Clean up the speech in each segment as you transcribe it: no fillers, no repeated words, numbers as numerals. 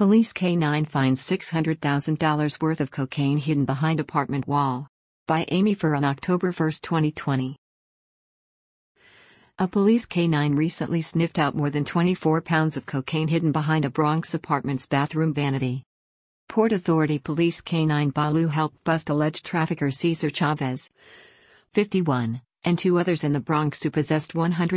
Police K-9 finds $600,000 worth of cocaine hidden behind apartment wall. By Amy Furr on October 1, 2020. A police K-9 recently sniffed out more than 24 pounds of cocaine hidden behind a Bronx apartment's bathroom vanity. Port Authority Police K-9 Balu helped bust alleged trafficker Cesar Chavez, 51, and two others in the Bronx who possessed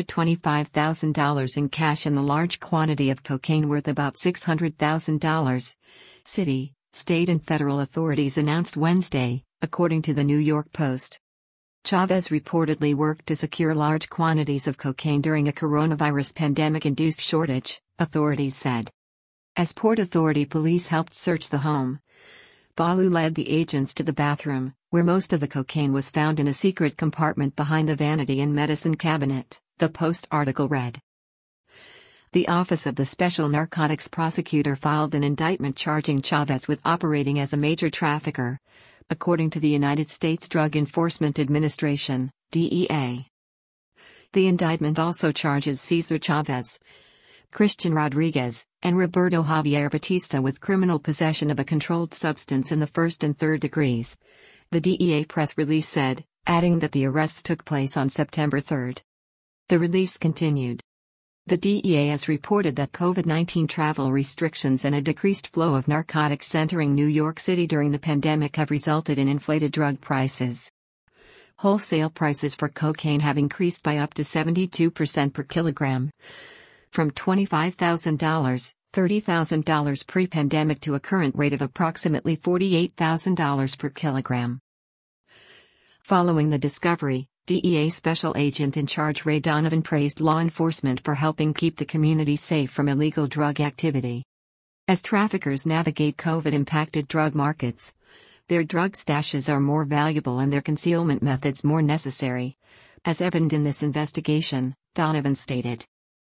$125,000 in cash and a large quantity of cocaine worth about $600,000, city, state and federal authorities announced Wednesday, according to the New York Post. Chavez reportedly worked to secure large quantities of cocaine during a coronavirus pandemic-induced shortage, authorities said. As Port Authority police helped search the home, Balu led the agents to the bathroom, where most of the cocaine was found in a secret compartment behind the vanity and medicine cabinet, the Post article read. The Office of the Special Narcotics Prosecutor filed an indictment charging Chavez with operating as a major trafficker, according to the United States Drug Enforcement Administration, DEA. The indictment also charges Cesar Chavez, Christian Rodriguez, and Roberto Javier Batista with criminal possession of a controlled substance in the first and third degrees, the DEA press release said, adding that the arrests took place on September 3. The release continued. The DEA has reported that COVID-19 travel restrictions and a decreased flow of narcotics entering New York City during the pandemic have resulted in inflated drug prices. Wholesale prices for cocaine have increased by up to 72% per kilogram, from $25,000, $30,000 pre-pandemic to a current rate of approximately $48,000 per kilogram. Following the discovery, DEA Special Agent in Charge Ray Donovan praised law enforcement for helping keep the community safe from illegal drug activity. As traffickers navigate COVID-impacted drug markets, their drug stashes are more valuable and their concealment methods more necessary, as evident in this investigation, Donovan stated.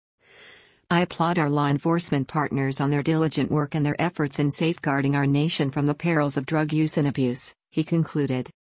I applaud our law enforcement partners on their diligent work and their efforts in safeguarding our nation from the perils of drug use and abuse, he concluded.